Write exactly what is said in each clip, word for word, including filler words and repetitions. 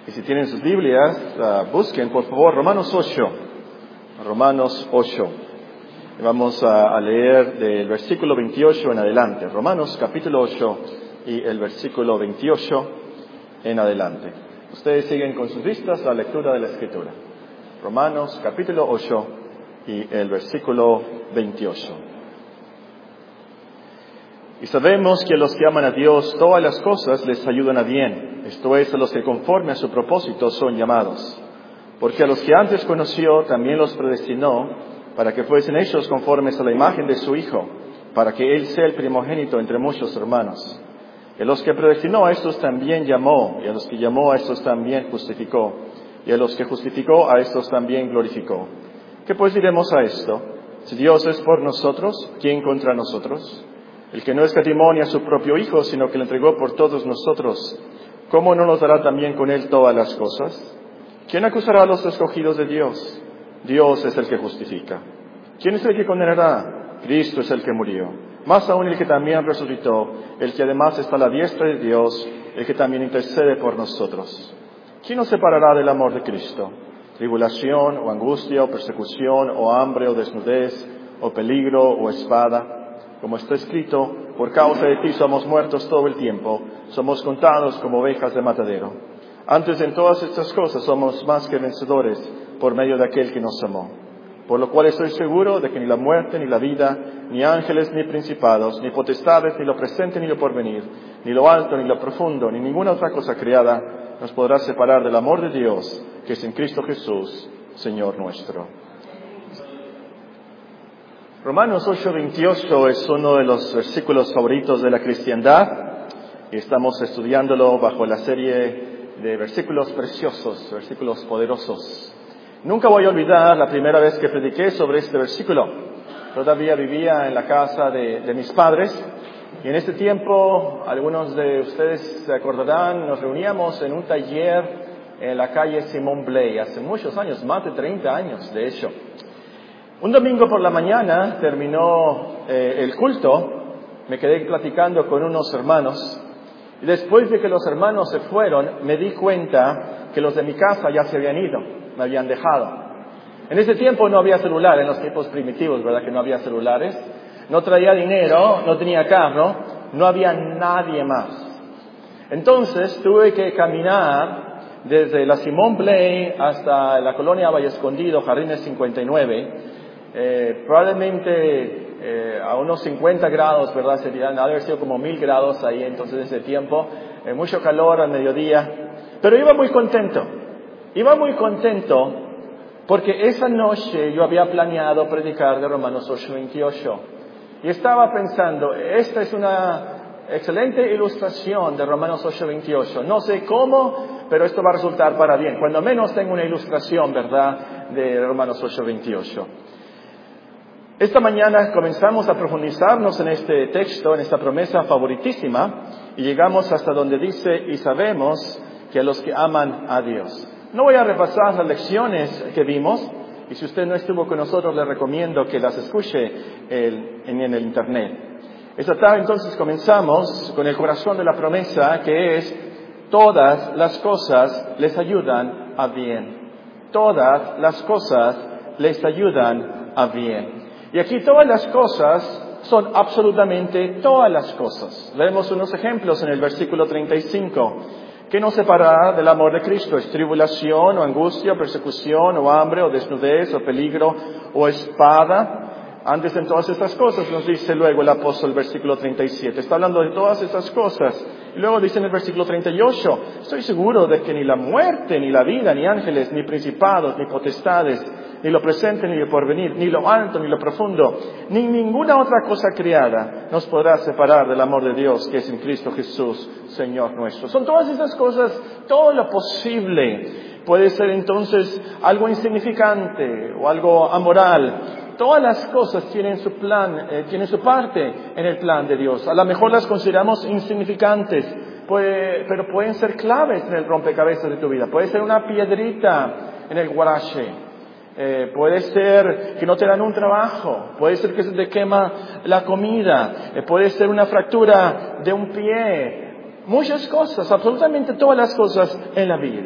Y si tienen sus Biblias, uh, busquen por favor Romanos ocho. Romanos ocho. Vamos a, a leer del versículo veintiocho en adelante. Romanos capítulo ocho y el versículo veintiocho en adelante. Ustedes siguen con sus vistas la lectura de la Escritura. Romanos capítulo ocho y el versículo veintiocho. Y sabemos que a los que aman a Dios todas las cosas les ayudan a bien, esto es, a los que conforme a su propósito son llamados. Porque a los que antes conoció también los predestinó para que fuesen hechos conformes a la imagen de su Hijo, para que Él sea el primogénito entre muchos hermanos. Y a los que predestinó a estos también llamó, y a los que llamó a estos también justificó, y a los que justificó a estos también glorificó. ¿Qué pues diremos a esto? Si Dios es por nosotros, ¿quién contra nosotros? El que no escatimó ni a su propio Hijo, sino que lo entregó por todos nosotros, ¿cómo no nos dará también con Él todas las cosas? ¿Quién acusará a los escogidos de Dios? Dios es el que justifica. ¿Quién es el que condenará? Cristo es el que murió. Más aún el que también resucitó, el que además está a la diestra de Dios, el que también intercede por nosotros. ¿Quién nos separará del amor de Cristo? ¿Tribulación, o angustia, o persecución, o hambre, o desnudez, o peligro, o espada? Como está escrito, por causa de ti somos muertos todo el tiempo, somos contados como ovejas de matadero. Antes en todas estas cosas somos más que vencedores por medio de aquel que nos amó. Por lo cual estoy seguro de que ni la muerte, ni la vida, ni ángeles, ni principados, ni potestades, ni lo presente, ni lo porvenir, ni lo alto, ni lo profundo, ni ninguna otra cosa creada nos podrá separar del amor de Dios, que es en Cristo Jesús, Señor nuestro. Romanos ocho veintiocho es uno de los versículos favoritos de la cristiandad y estamos estudiándolo bajo la serie de versículos preciosos, versículos poderosos. Nunca voy a olvidar la primera vez que prediqué sobre este versículo. Todavía vivía en la casa de, de mis padres y en este tiempo, algunos de ustedes se acordarán, nos reuníamos en un taller en la calle Simón Blay hace muchos años, más de treinta años de hecho. Un domingo por la mañana terminó eh, el culto, me quedé platicando con unos hermanos y después de que los hermanos se fueron me di cuenta que los de mi casa ya se habían ido, me habían dejado. En ese tiempo no había celular, en los tiempos primitivos, ¿verdad? Que no había celulares, no traía dinero, no tenía carro, no había nadie más. Entonces tuve que caminar desde la Simón Blay hasta la colonia Valle Escondido, Jardines cincuenta y nueve, Eh, probablemente eh, a unos cincuenta grados, ¿verdad? Serían, ha de haber sido como mil grados ahí entonces ese tiempo, eh, mucho calor al mediodía, pero iba muy contento, iba muy contento porque esa noche yo había planeado predicar de Romanos ocho veintiocho y estaba pensando, esta es una excelente ilustración de Romanos ocho veintiocho, no sé cómo, pero esto va a resultar para bien, cuando menos tengo una ilustración, ¿verdad?, de Romanos ocho veintiocho. Esta mañana comenzamos a profundizarnos en este texto, en esta promesa favoritísima, y llegamos hasta donde dice, y sabemos que a los que aman a Dios. No voy a repasar las lecciones que vimos, y si usted no estuvo con nosotros, le recomiendo que las escuche el, en, en el internet. Esta tarde entonces comenzamos con el corazón de la promesa, que es, todas las cosas les ayudan a bien. Todas las cosas les ayudan a bien. Y aquí todas las cosas son absolutamente todas las cosas. Vemos unos ejemplos en el versículo treinta y cinco. ¿Qué nos separará del amor de Cristo? ¿Es tribulación, o angustia, o persecución, o hambre, o desnudez, o peligro, o espada? Antes de todas estas cosas, nos dice luego el apóstol, versículo treinta y siete. Está hablando de todas estas cosas. Y luego dice en el versículo treinta y ocho, estoy seguro de que ni la muerte, ni la vida, ni ángeles, ni principados, ni potestades, ni lo presente, ni lo porvenir, ni lo alto, ni lo profundo, ni ninguna otra cosa creada nos podrá separar del amor de Dios que es en Cristo Jesús, Señor nuestro. Son todas estas cosas, todo lo posible. Puede ser entonces algo insignificante o algo amoral. Todas las cosas tienen su plan, eh, tienen su parte en el plan de Dios. A lo mejor las consideramos insignificantes, puede, pero pueden ser claves en el rompecabezas de tu vida. Puede ser una piedrita en el guarache. Eh, puede ser que no te dan un trabajo, puede ser que se te quema la comida, eh, puede ser una fractura de un pie, muchas cosas, absolutamente todas las cosas en la vida.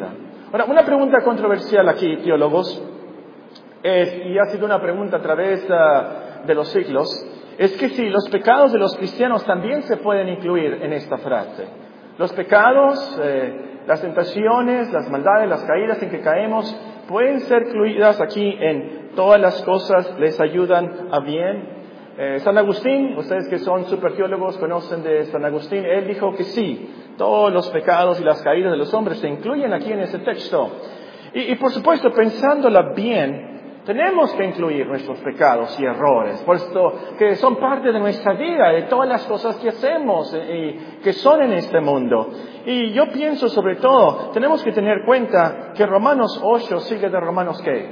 Ahora, una pregunta controversial aquí, teólogos, es, y ha sido una pregunta a través uh, de los siglos, es que si los pecados de los cristianos también se pueden incluir en esta frase. Los pecados, eh, las tentaciones, las maldades, las caídas en que caemos, pueden ser incluidas aquí en todas las cosas, les ayudan a bien. Eh, San Agustín, ustedes que son superteólogos conocen de San Agustín, él dijo que sí, todos los pecados y las caídas de los hombres se incluyen aquí en ese texto. Y, y por supuesto, pensándola bien, tenemos que incluir nuestros pecados y errores, puesto que son parte de nuestra vida, de todas las cosas que hacemos y que son en este mundo. Y yo pienso sobre todo, tenemos que tener cuenta que Romanos ocho sigue de Romanos ¿qué?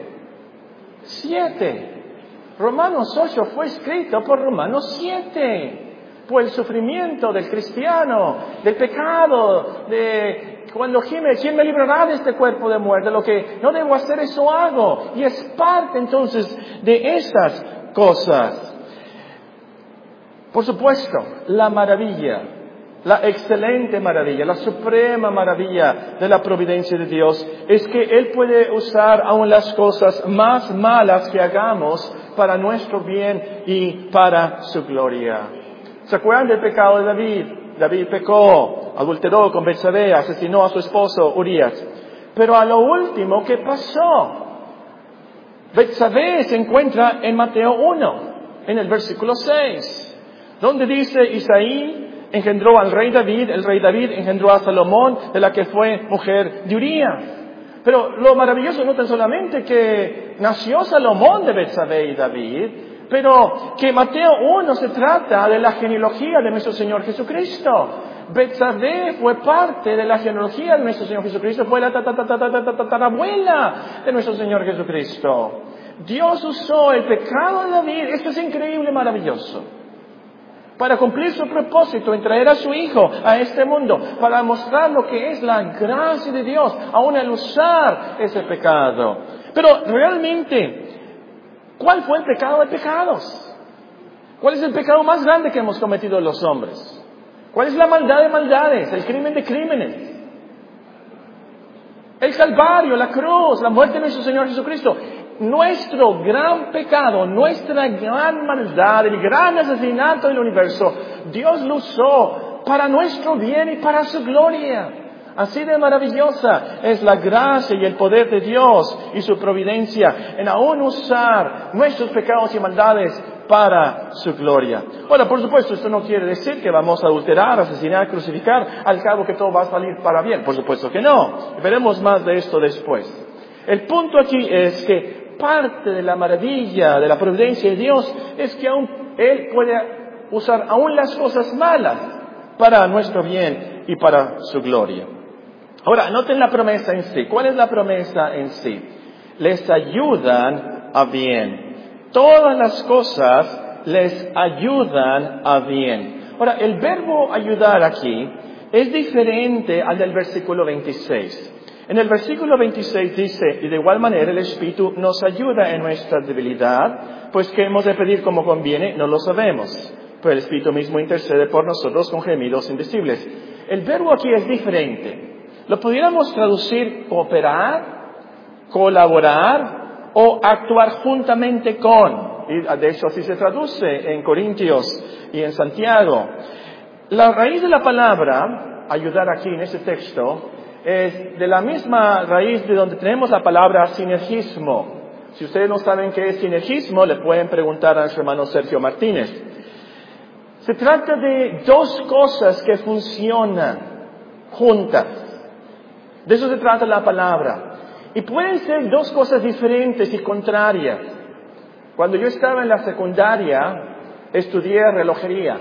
siete. Romanos ocho fue escrito por Romanos siete. Por el sufrimiento del cristiano, del pecado, de cuando gime, ¿quién me librará de este cuerpo de muerte? Lo que no debo hacer, eso hago. Y es parte entonces de esas cosas. Por supuesto, la maravilla, la excelente maravilla, la suprema maravilla de la providencia de Dios es que Él puede usar aún las cosas más malas que hagamos para nuestro bien y para su gloria. ¿Se acuerdan del pecado de David? David pecó, adulteró con Betsabé, asesinó a su esposo Urías. Pero a lo último, ¿qué pasó? Betsabé se encuentra en Mateo uno, en el versículo seis, donde dice Isaí engendró al rey David, el rey David engendró a Salomón, de la que fue mujer de Urías. Pero lo maravilloso no tan solamente que nació Salomón de Betsabé y David, pero que Mateo uno se trata de la genealogía de nuestro Señor Jesucristo. Betsabé fue parte de la genealogía de nuestro Señor Jesucristo, fue la tatarabuela de nuestro Señor Jesucristo. Dios usó el pecado de David, esto es increíble, maravilloso, para cumplir su propósito en traer a su Hijo a este mundo, para mostrar lo que es la gracia de Dios, aún al usar ese pecado. Pero realmente, ¿cuál fue el pecado de pecados? ¿Cuál es el pecado más grande que hemos cometido los hombres? ¿Cuál es la maldad de maldades? El crimen de crímenes. El Calvario, la cruz, la muerte de nuestro Señor Jesucristo. Nuestro gran pecado, nuestra gran maldad, el gran asesinato del universo, Dios lo usó para nuestro bien y para su gloria. Así de maravillosa es la gracia y el poder de Dios y su providencia en aún usar nuestros pecados y maldades para su gloria. Ahora, por supuesto, esto no quiere decir que vamos a adulterar, asesinar, crucificar, al cabo que todo va a salir para bien. Por supuesto que no. Veremos más de esto después. El punto aquí es que parte de la maravilla, de la providencia de Dios, es que aún Él puede usar aún las cosas malas para nuestro bien y para su gloria. Ahora, noten la promesa en sí. ¿Cuál es la promesa en sí? Les ayudan a bien. Todas las cosas les ayudan a bien. Ahora, el verbo ayudar aquí es diferente al del versículo veintiséis. En el versículo veintiséis dice, y de igual manera el Espíritu nos ayuda en nuestra debilidad, pues que hemos de pedir como conviene, no lo sabemos. Pero el Espíritu mismo intercede por nosotros con gemidos indecibles. El verbo aquí es diferente. Lo pudiéramos traducir cooperar, colaborar o actuar juntamente con. Y de hecho así se traduce en Corintios y en Santiago. La raíz de la palabra, ayudar aquí en este texto, es de la misma raíz de donde tenemos la palabra sinergismo. Si ustedes no saben qué es sinergismo, le pueden preguntar a nuestro hermano Sergio Martínez. Se trata de dos cosas que funcionan juntas. De eso se trata la palabra. Y pueden ser dos cosas diferentes y contrarias. Cuando yo estaba en la secundaria, estudié relojería.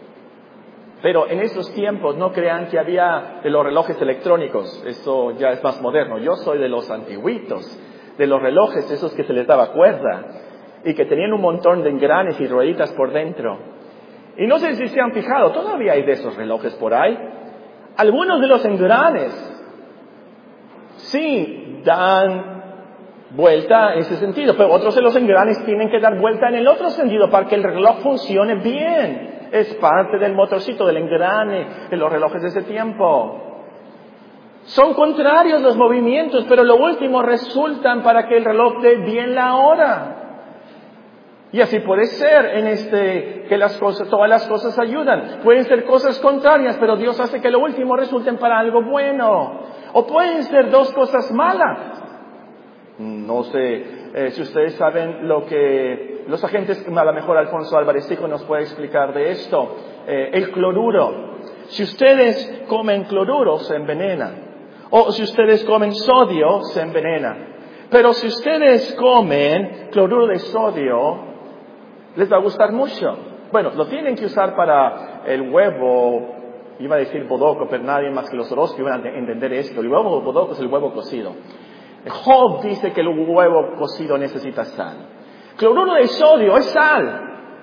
Pero en esos tiempos no crean que había de los relojes electrónicos. Eso ya es más moderno. Yo soy de los antiguitos, de los relojes esos que se les daba cuerda y que tenían un montón de engranes y rueditas por dentro. Y no sé si se han fijado, todavía hay de esos relojes por ahí. Algunos de los engranes sí dan vuelta en ese sentido, pero otros de los engranes tienen que dar vuelta en el otro sentido para que el reloj funcione bien. Es parte del motorcito, del engrane de los relojes de ese tiempo. Son contrarios los movimientos, pero lo último resultan para que el reloj dé bien la hora. Y así puede ser en este, que las cosas, todas las cosas ayudan. Pueden ser cosas contrarias, pero Dios hace que lo último resulten para algo bueno. O pueden ser dos cosas malas. No sé eh, si ustedes saben lo que los agentes, a lo mejor Alfonso Álvarez Hijo nos puede explicar de esto. Eh, el cloruro. Si ustedes comen cloruro, se envenenan. O si ustedes comen sodio, se envenena. Pero si ustedes comen cloruro de sodio, les va a gustar mucho. Bueno, lo tienen que usar para el huevo, iba a decir bodoco, pero nadie más que los Orozco iban a entender esto. El huevo bodoco es el huevo cocido. Job dice que el huevo cocido necesita sal. Cloruro de sodio es sal.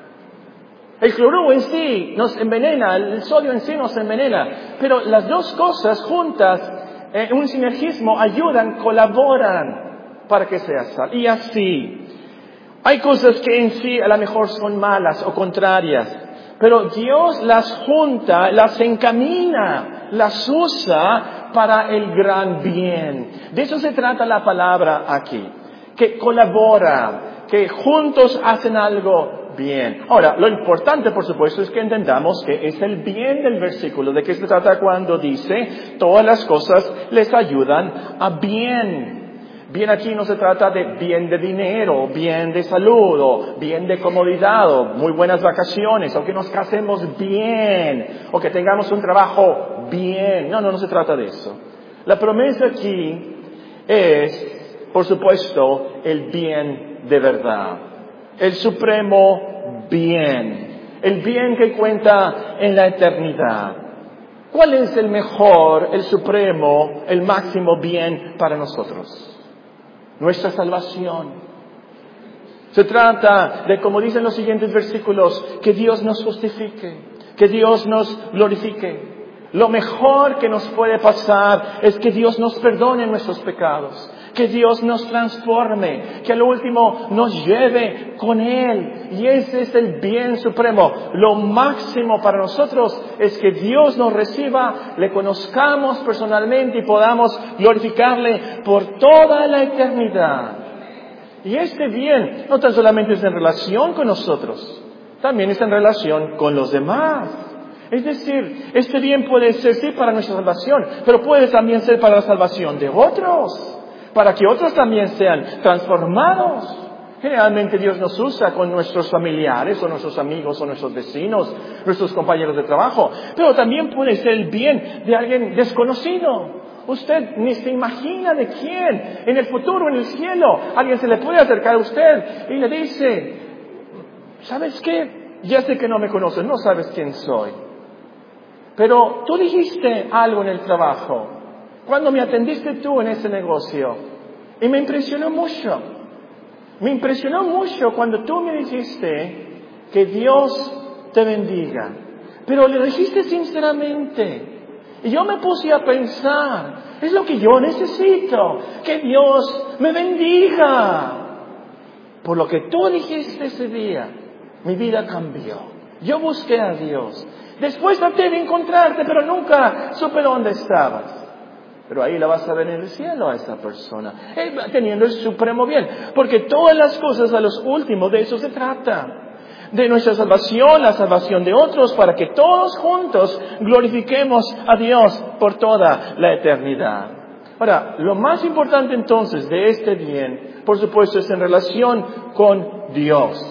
El cloruro en sí nos envenena, el sodio en sí nos envenena. Pero las dos cosas juntas, en un sinergismo, ayudan, colaboran para que sea sal. Y así. Hay cosas que en sí a lo mejor son malas o contrarias, pero Dios las junta, las encamina, las usa para el gran bien. De eso se trata la palabra aquí, que colabora, que juntos hacen algo bien. Ahora, lo importante, por supuesto, es que entendamos que es el bien del versículo. ¿De qué se trata cuando dice todas las cosas les ayudan a bien? Bien aquí no se trata de bien de dinero, bien de salud, o bien de comodidad, o muy buenas vacaciones, o que nos casemos bien, o que tengamos un trabajo bien. No, no, no se trata de eso. La promesa aquí es, por supuesto, el bien de verdad. El supremo bien. El bien que cuenta en la eternidad. ¿Cuál es el mejor, el supremo, el máximo bien para nosotros? Nuestra salvación. Se trata de, como dicen los siguientes versículos, que Dios nos justifique, que Dios nos glorifique. Lo mejor que nos puede pasar es que Dios nos perdone nuestros pecados, que Dios nos transforme, que al último nos lleve con Él. Y ese es el bien supremo. Lo máximo para nosotros es que Dios nos reciba, le conozcamos personalmente y podamos glorificarle por toda la eternidad. Y este bien no tan solamente es en relación con nosotros, también es en relación con los demás. Es decir, este bien puede ser sí para nuestra salvación, pero puede también ser para la salvación de otros, para que otros también sean transformados. Generalmente Dios nos usa con nuestros familiares o nuestros amigos o nuestros vecinos, nuestros compañeros de trabajo, pero también puede ser el bien de alguien desconocido. Usted ni se imagina de quién. En el futuro, en el cielo, alguien se le puede acercar a usted y le dice, ¿sabes qué? Ya sé que no me conoces, no sabes quién soy. Pero tú dijiste algo en el trabajo, cuando me atendiste tú en ese negocio, y me impresionó mucho. Me impresionó mucho cuando tú me dijiste que Dios te bendiga. Pero le dijiste sinceramente. Y yo me puse a pensar, es lo que yo necesito, que Dios me bendiga. Por lo que tú dijiste ese día, mi vida cambió. Yo busqué a Dios. Después traté de encontrarte, pero nunca supe dónde estabas. Pero ahí la vas a ver en el cielo a esa persona, teniendo el supremo bien. Porque todas las cosas a los últimos, de eso se trata. De nuestra salvación, la salvación de otros, para que todos juntos glorifiquemos a Dios por toda la eternidad. Ahora, lo más importante entonces de este bien, por supuesto, es en relación con Dios.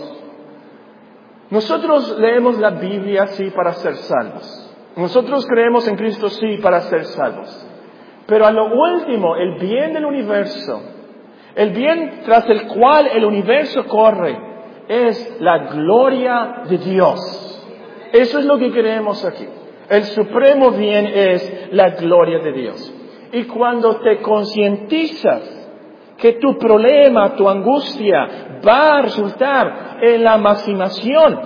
Nosotros leemos la Biblia sí para ser salvos. Nosotros creemos en Cristo sí para ser salvos. Pero a lo último, el bien del universo, el bien tras el cual el universo corre, es la gloria de Dios. Eso es lo que creemos aquí. El supremo bien es la gloria de Dios. Y cuando te concientizas que tu problema, tu angustia, va a resultar en la maximización,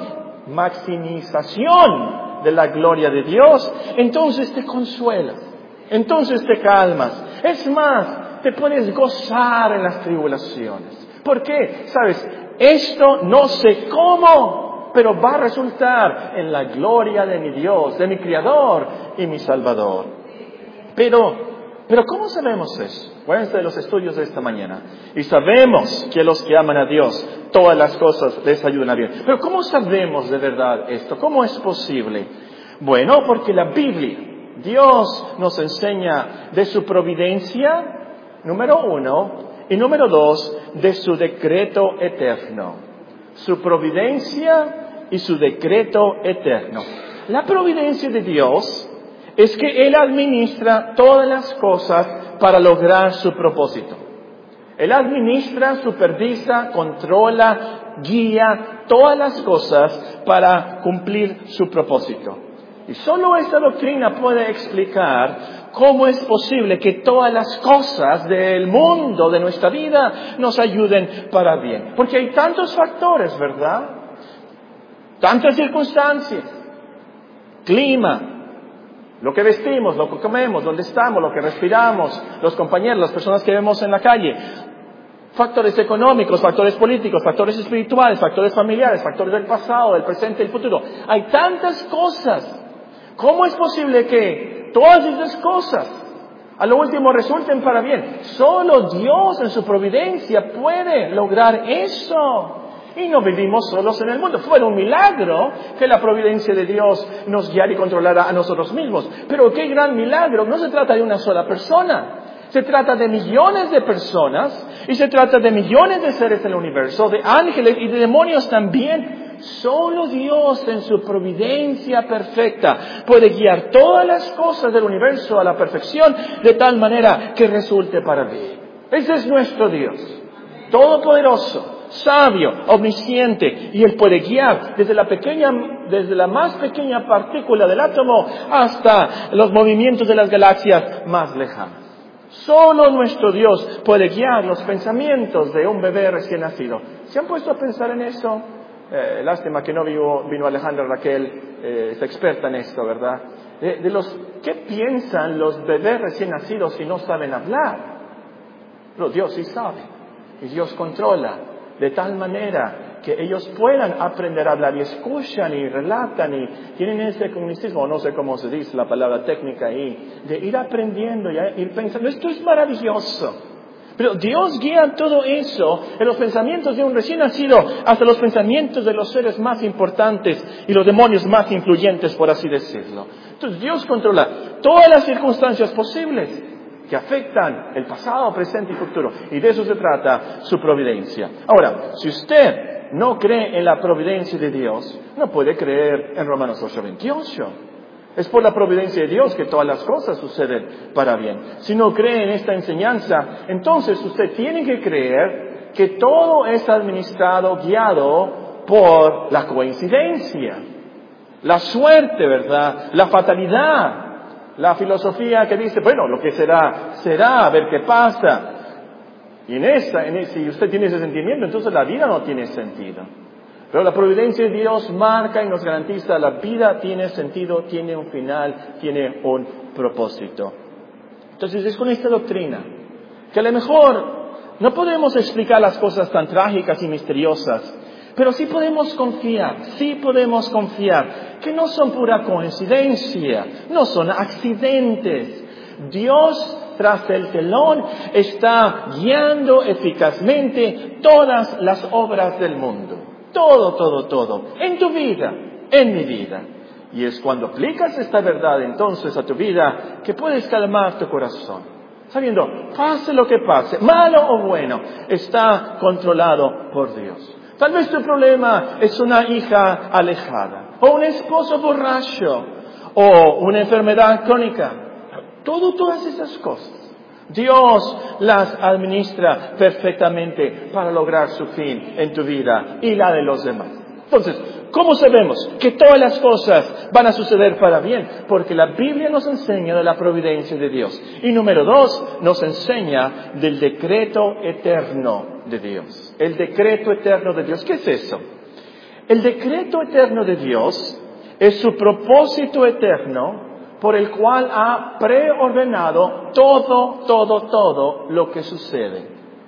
maximización de la gloria de Dios, entonces te consuelas. Entonces te calmas. Es más, te puedes gozar en las tribulaciones. ¿Por qué? ¿Sabes? Esto no sé cómo, pero va a resultar en la gloria de mi Dios, de mi Creador y mi Salvador. Pero Pero ¿cómo sabemos eso? Acuérdense de los estudios de esta mañana. Y sabemos que los que aman a Dios, todas las cosas les ayudan a bien. Pero ¿cómo sabemos de verdad esto? ¿Cómo es posible? Bueno, porque la Biblia, Dios nos enseña de su providencia, número uno, y número dos, de su decreto eterno. Su providencia y su decreto eterno. La providencia de Dios es que Él administra todas las cosas para lograr su propósito. Él administra, supervisa, controla, guía todas las cosas para cumplir su propósito. Y solo esta doctrina puede explicar cómo es posible que todas las cosas del mundo, de nuestra vida, nos ayuden para bien. Porque hay tantos factores, ¿verdad? Tantas circunstancias. Clima, lo que vestimos, lo que comemos, dónde estamos, lo que respiramos, los compañeros, las personas que vemos en la calle. Factores económicos, factores políticos, factores espirituales, factores familiares, factores del pasado, del presente y del futuro. Hay tantas cosas. ¿Cómo es posible que todas esas cosas a lo último resulten para bien? Solo Dios en su providencia puede lograr eso. Y no vivimos solos en el mundo. Fue un milagro que la providencia de Dios nos guiara y controlara a nosotros mismos. Pero qué gran milagro. No se trata de una sola persona. Se trata de millones de personas y se trata de millones de seres en el universo, de ángeles y de demonios también. Solo Dios en su providencia perfecta puede guiar todas las cosas del universo a la perfección de tal manera que resulte para bien. Ese es nuestro Dios, todopoderoso, sabio, omnisciente, y Él puede guiar desde la pequeña, desde la más pequeña partícula del átomo hasta los movimientos de las galaxias más lejanas. Solo nuestro Dios puede guiar los pensamientos de un bebé recién nacido. ¿Se han puesto a pensar en eso? Eh, lástima que no vino, vino Alejandra Raquel, eh, es experta en esto, ¿verdad? De, de los, ¿qué piensan los bebés recién nacidos si no saben hablar? Pero Dios sí sabe, y Dios controla, de tal manera que ellos puedan aprender a hablar y escuchan y relatan y tienen ese comunicismo, no sé cómo se dice la palabra técnica ahí, de ir aprendiendo y ir pensando. Esto es maravilloso. Pero Dios guía todo eso en los pensamientos de un recién nacido hasta los pensamientos de los seres más importantes y los demonios más influyentes, por así decirlo. Entonces Dios controla todas las circunstancias posibles que afectan el pasado, presente y futuro. Y de eso se trata su providencia. Ahora, si usted no cree en la providencia de Dios, no puede creer en Romanos ocho veintiocho. Es por la providencia de Dios que todas las cosas suceden para bien. Si no cree en esta enseñanza, entonces usted tiene que creer que todo es administrado, guiado por la coincidencia, la suerte, ¿verdad? La fatalidad, la filosofía que dice, bueno, lo que será, será, a ver qué pasa. Y en esa, en ese, si usted tiene ese sentimiento, entonces la vida no tiene sentido. Pero la providencia de Dios marca y nos garantiza la vida tiene sentido, tiene un final, tiene un propósito. Entonces es con esta doctrina que a lo mejor no podemos explicar las cosas tan trágicas y misteriosas, pero sí podemos confiar, sí podemos confiar que no son pura coincidencia, no son accidentes. Dios, tras el telón, está guiando eficazmente todas las obras del mundo. Todo, todo, todo. En tu vida, en mi vida. Y es cuando aplicas esta verdad entonces a tu vida que puedes calmar tu corazón. Sabiendo, pase lo que pase, malo o bueno, está controlado por Dios. Tal vez tu problema es una hija alejada, o un esposo borracho, o una enfermedad crónica. Todo, todas esas cosas. Dios las administra perfectamente para lograr su fin en tu vida y la de los demás. Entonces, ¿cómo sabemos que todas las cosas van a suceder para bien? Porque la Biblia nos enseña de la providencia de Dios. Y número dos, nos enseña del decreto eterno de Dios. El decreto eterno de Dios. ¿Qué es eso? El decreto eterno de Dios es su propósito eterno por el cual ha preordenado todo, todo, todo lo que sucede.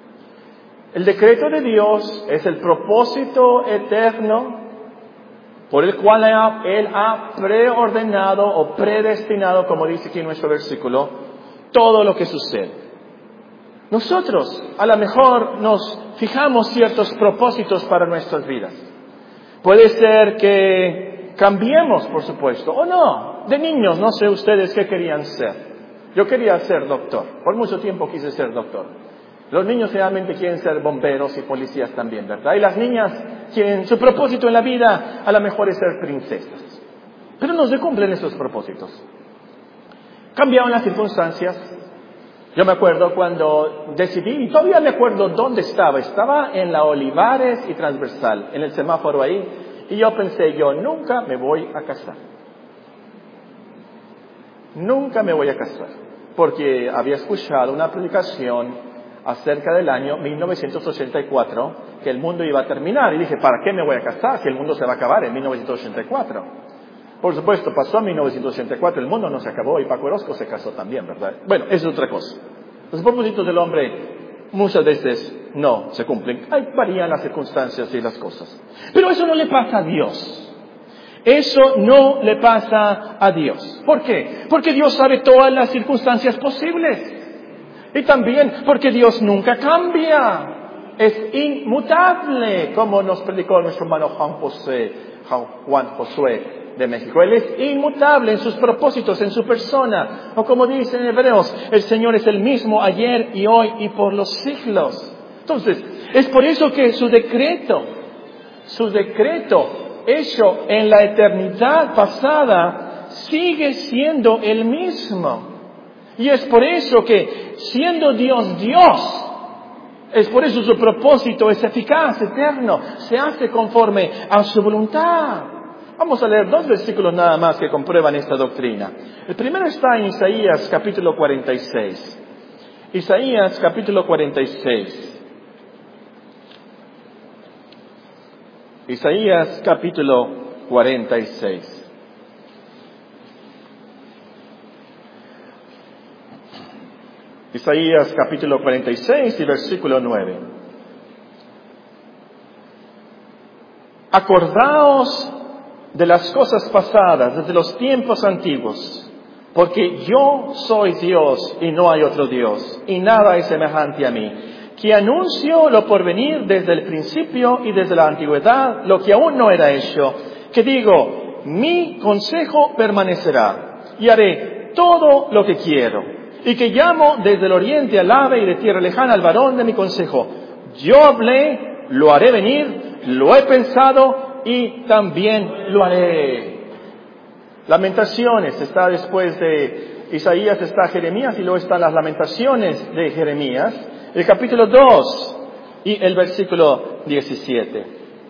El decreto de Dios es el propósito eterno por el cual Él ha preordenado o predestinado, como dice aquí en nuestro versículo, todo lo que sucede. Nosotros, a lo mejor, nos fijamos ciertos propósitos para nuestras vidas. Puede ser que cambiemos, por supuesto, o no. De niños, no sé ustedes qué querían ser. Yo quería ser doctor. Por mucho tiempo quise ser doctor. Los niños realmente quieren ser bomberos y policías también, ¿verdad? Y las niñas quieren, su propósito en la vida, a lo mejor es ser princesas. Pero no se cumplen esos propósitos. Cambiaron las circunstancias. Yo me acuerdo cuando decidí, y todavía me acuerdo dónde estaba. Estaba en la Olivares y Transversal, en el semáforo ahí. Y yo pensé, yo nunca me voy a casar. Nunca me voy a casar. Porque había escuchado una predicación acerca del año mil novecientos ochenta y cuatro, que el mundo iba a terminar. Y dije, ¿para qué me voy a casar si el mundo se va a acabar en mil novecientos ochenta y cuatro? Por supuesto, pasó en mil novecientos ochenta y cuatro, el mundo no se acabó y Paco Orozco se casó también, ¿verdad? Bueno, eso es otra cosa. Los propósitos del hombre muchas veces no se cumplen. Ahí varían las circunstancias y las cosas. Pero eso no le pasa a Dios. Eso no le pasa a Dios. ¿Por qué? Porque Dios sabe todas las circunstancias posibles. Y también porque Dios nunca cambia. Es inmutable, como nos predicó nuestro hermano Juan José, Juan Josué de México. Él es inmutable en sus propósitos, en su persona. O como dice en Hebreos, el Señor es el mismo ayer y hoy y por los siglos. Entonces, es por eso que su decreto, su decreto hecho en la eternidad pasada, sigue siendo el mismo. Y es por eso que, siendo Dios Dios, es por eso su propósito es eficaz, eterno, se hace conforme a su voluntad. Vamos a leer dos versículos nada más que comprueban esta doctrina. El primero está en Isaías capítulo cuarenta y seis. Isaías capítulo cuarenta y seis. Isaías capítulo cuarenta y seis. Isaías capítulo cuarenta y seis y versículo nueve. Acordaos de las cosas pasadas, desde los tiempos antiguos, porque yo soy Dios y no hay otro Dios, y nada es semejante a mí, que anuncio lo porvenir desde el principio y desde la antigüedad, lo que aún no era hecho, que digo, mi consejo permanecerá, y haré todo lo que quiero, y que llamo desde el oriente al ave y de tierra lejana al varón de mi consejo. Yo hablé, lo haré venir, lo he pensado, y también lo haré. Lamentaciones está después de Isaías, está Jeremías, y luego están las lamentaciones de Jeremías, el capítulo dos y el versículo diecisiete.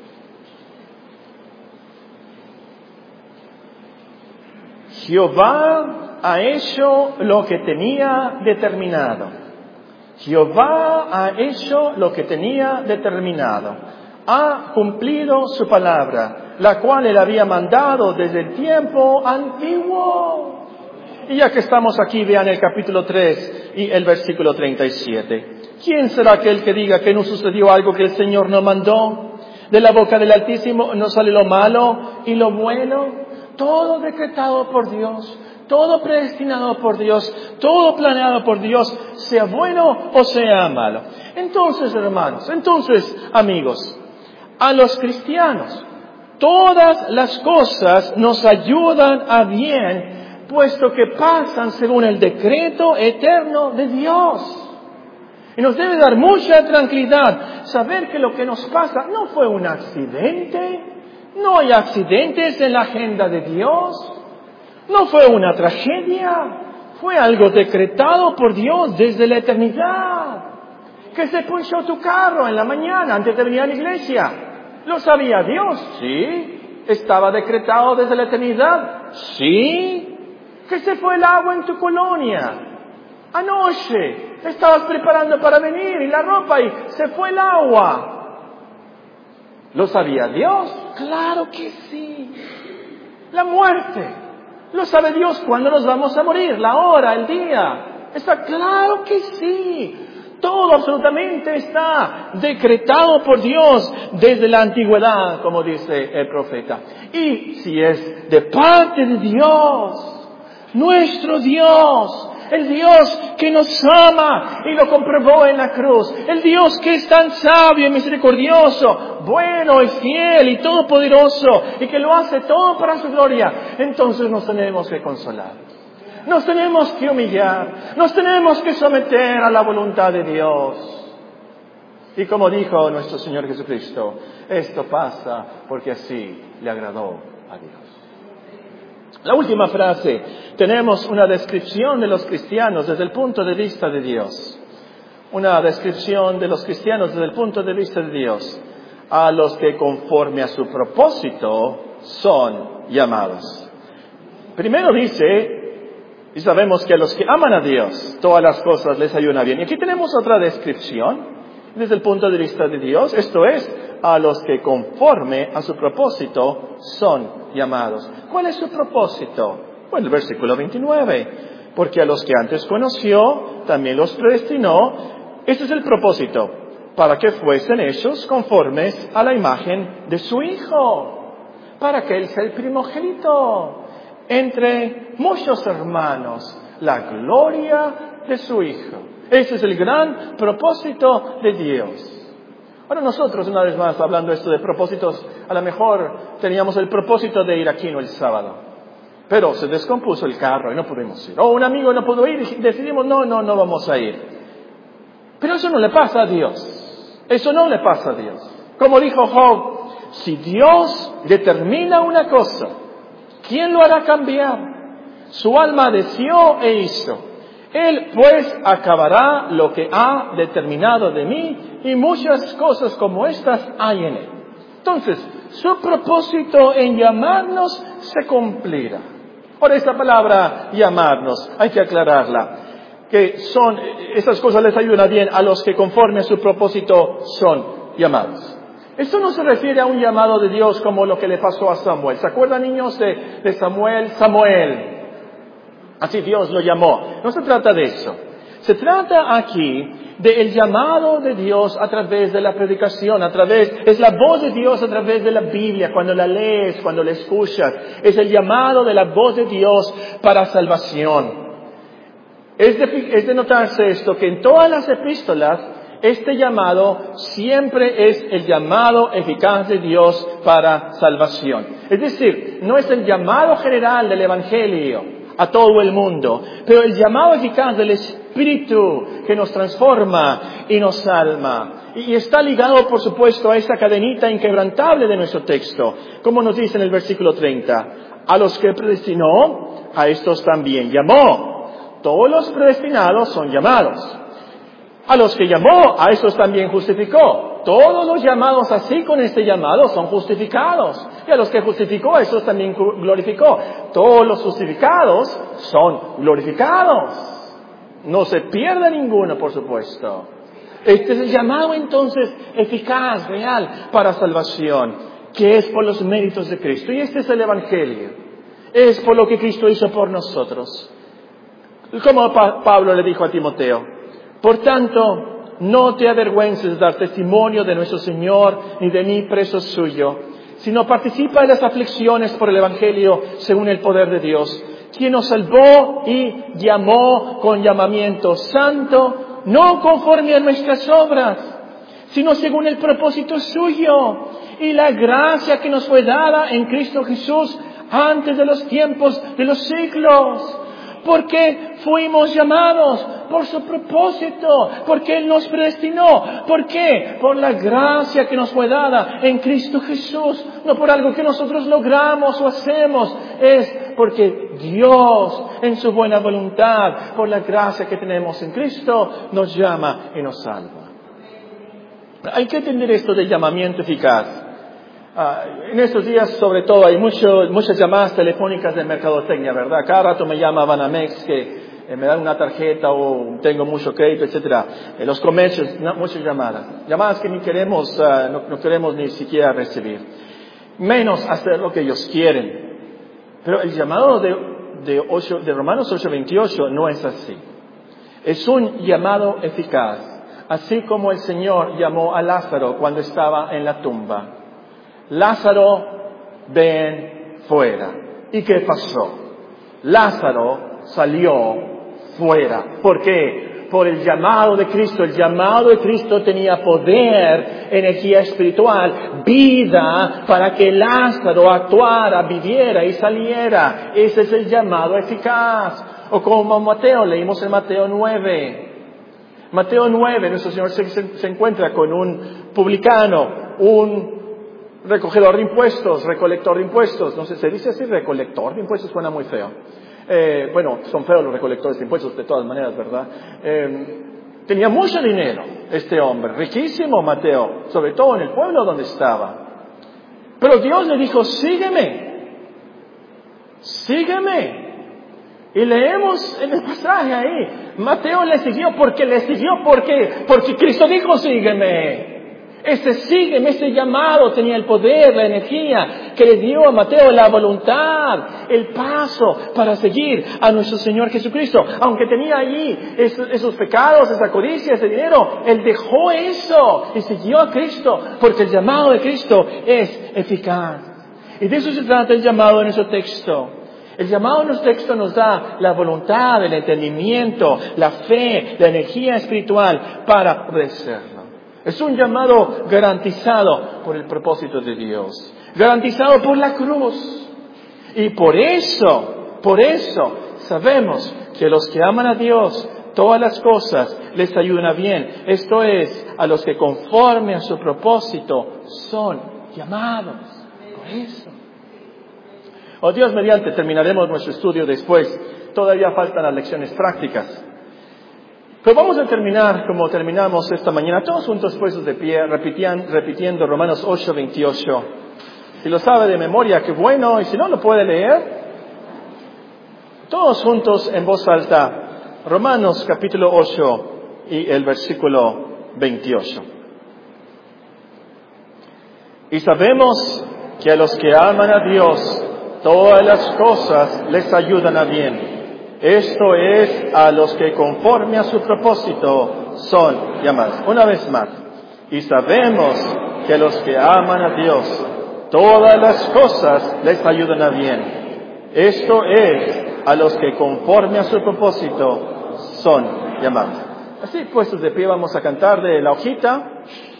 Jehová ha hecho lo que tenía determinado. Jehová ha hecho lo que tenía determinado. Ha cumplido su palabra, la cual él había mandado desde el tiempo antiguo. Y ya que estamos aquí, vean el capítulo tres y el versículo treinta y siete. ¿Quién será aquel que diga que no sucedió algo que el Señor no mandó? De la boca del Altísimo no sale lo malo y lo bueno. Todo decretado por Dios, todo predestinado por Dios, todo planeado por Dios, sea bueno o sea malo. Entonces, hermanos, entonces, amigos, a los cristianos, todas las cosas nos ayudan a bien, puesto que pasan según el decreto eterno de Dios. Y nos debe dar mucha tranquilidad saber que lo que nos pasa no fue un accidente, no hay accidentes en la agenda de Dios, no fue una tragedia, fue algo decretado por Dios desde la eternidad. Que se punchó tu carro en la mañana antes de venir a la iglesia. ¿Lo sabía Dios? Sí. ¿Estaba decretado desde la eternidad? Sí. ¿Que se fue el agua en tu colonia? Anoche estabas preparando para venir y la ropa y se fue el agua. ¿Lo sabía Dios? Claro que sí. La muerte. ¿Lo sabe Dios cuándo nos vamos a morir? La hora, el día. Está claro que sí. Todo absolutamente está decretado por Dios desde la antigüedad, como dice el profeta. Y si es de parte de Dios, nuestro Dios, El Dios que nos ama y lo comprobó en la cruz. El Dios que es tan sabio y misericordioso, bueno y fiel y todopoderoso y que lo hace todo para su gloria. Entonces nos tenemos que consolar. Nos tenemos que humillar. Nos tenemos que someter a la voluntad de Dios. Y como dijo nuestro Señor Jesucristo, esto pasa porque así le agradó a Dios. La última frase, tenemos una descripción de los cristianos desde el punto de vista de Dios. Una descripción de los cristianos desde el punto de vista de Dios. A los que conforme a su propósito son llamados. Primero dice, y sabemos que a los que aman a Dios, todas las cosas les ayudan bien. Y aquí tenemos otra descripción. Desde el punto de vista de Dios, esto es, a los que conforme a su propósito son llamados. ¿Cuál es su propósito? Bueno, el versículo veintinueve. Porque a los que antes conoció, también los predestinó. Este es el propósito, para que fuesen hechos conformes a la imagen de su Hijo, para que Él sea el primogénito entre muchos hermanos, la gloria de su Hijo. Ese es el gran propósito de Dios. Ahora nosotros, una vez más, hablando esto de propósitos, a lo mejor teníamos el propósito de ir a Quino el sábado, pero se descompuso el carro y no pudimos ir. O un amigo no pudo ir y decidimos, no, no, no vamos a ir. Pero eso no le pasa a Dios. Eso no le pasa a Dios. Como dijo Job, si Dios determina una cosa, ¿quién lo hará cambiar? Su alma deseó e hizo. Él pues acabará lo que ha determinado de mí y muchas cosas como estas hay en Él. Entonces, su propósito en llamarnos se cumplirá. Ahora, esta palabra llamarnos, hay que aclararla. Que son, esas cosas les ayudan bien a los que conforme a su propósito son llamados. Esto no se refiere a un llamado de Dios como lo que le pasó a Samuel. ¿Se acuerdan, niños, de, de Samuel? Samuel. Así Dios lo llamó. No se trata de eso. Se trata aquí del llamado de Dios a través de la predicación, a través, es la voz de Dios a través de la Biblia, cuando la lees, cuando la escuchas. Es el llamado de la voz de Dios para salvación. Es de, es de notarse esto, que en todas las epístolas, este llamado siempre es el llamado eficaz de Dios para salvación. Es decir, no es el llamado general del Evangelio a todo el mundo, pero el llamado eficaz del Espíritu que nos transforma y nos salva. Y está ligado, por supuesto, a esa cadenita inquebrantable de nuestro texto, como nos dice en el versículo treinta. A los que predestinó, a estos también llamó. Todos los predestinados son llamados. A los que llamó, a estos también justificó. Todos los llamados así con este llamado son justificados. Y a los que justificó, a estos también glorificó. Todos los justificados son glorificados. No se pierde ninguno, por supuesto. Este es el llamado entonces eficaz, real, para salvación, que es por los méritos de Cristo. Y este es el Evangelio. Es por lo que Cristo hizo por nosotros. Como Pablo le dijo a Timoteo, por tanto, no te avergüences de dar testimonio de nuestro Señor, ni de mí preso suyo, sino participa en las aflicciones por el Evangelio según el poder de Dios, quien nos salvó y llamó con llamamiento santo, no conforme a nuestras obras, sino según el propósito suyo y la gracia que nos fue dada en Cristo Jesús antes de los tiempos de los siglos. Porque fuimos llamados por su propósito, porque Él nos predestinó. ¿Por qué? Por la gracia que nos fue dada en Cristo Jesús. No por algo que nosotros logramos o hacemos. Es porque Dios, en su buena voluntad, por la gracia que tenemos en Cristo, nos llama y nos salva. Hay que entender esto del llamamiento eficaz. Uh, en estos días, sobre todo, hay mucho, muchas llamadas telefónicas de mercadotecnia, ¿verdad? Cada rato me llama Banamex que eh, me dan una tarjeta o tengo mucho crédito, etcétera. Eh, los comercios, no, muchas llamadas. Llamadas que ni queremos, uh, no, no queremos ni siquiera recibir. Menos hacer lo que ellos quieren. Pero el llamado de, de, ocho, de Romanos ocho veintiocho no es así. Es un llamado eficaz. Así como el Señor llamó a Lázaro cuando estaba en la tumba. Lázaro, ven fuera. ¿Y qué pasó? Lázaro salió fuera. ¿Por qué? Por el llamado de Cristo. El llamado de Cristo tenía poder, energía espiritual, vida para que Lázaro actuara, viviera y saliera. Ese es el llamado eficaz. O como Mateo, leímos en Mateo nueve. Mateo nueve, nuestro Señor se, se, se encuentra con un publicano, un recogedor de impuestos, recolector de impuestos. No sé, ¿se dice así? Recolector de impuestos suena muy feo. Eh, bueno, son feos los recolectores de impuestos de todas maneras, ¿verdad? Eh, tenía mucho dinero este hombre, riquísimo Mateo, sobre todo en el pueblo donde estaba. Pero Dios le dijo, sígueme, sígueme. Y leemos en el pasaje ahí, Mateo le siguió porque le siguió, ¿por qué? Porque Cristo dijo, sígueme. Ese sígueme, ese llamado tenía el poder, la energía que le dio a Mateo, la voluntad, el paso para seguir a nuestro Señor Jesucristo. Aunque tenía allí esos, esos pecados, esa codicia, ese dinero, él dejó eso y siguió a Cristo porque el llamado de Cristo es eficaz. Y de eso se trata el llamado en nuestro texto. El llamado en nuestro texto nos da la voluntad, el entendimiento, la fe, la energía espiritual para obedecerlo. Es un llamado garantizado por el propósito de Dios, garantizado por la cruz. Y por eso, por eso sabemos que los que aman a Dios, todas las cosas les ayudan a bien. Esto es, a los que conforme a su propósito son llamados. Por eso. Oh Dios mediante, terminaremos nuestro estudio después. Todavía faltan las lecciones prácticas. Pero vamos a terminar como terminamos esta mañana, todos juntos puestos de pie, repitiendo, repitiendo Romanos ocho, veintiocho. Si lo sabe de memoria, qué bueno, y si no lo puede leer, todos juntos en voz alta, Romanos capítulo ocho y el versículo veintiocho. Y sabemos que a los que aman a Dios, todas las cosas les ayudan a bien. Esto es a los que conforme a su propósito son llamados. Una vez más. Y sabemos que a los que aman a Dios, todas las cosas les ayudan a bien. Esto es a los que conforme a su propósito son llamados. Así puestos de pie vamos a cantar de la hojita.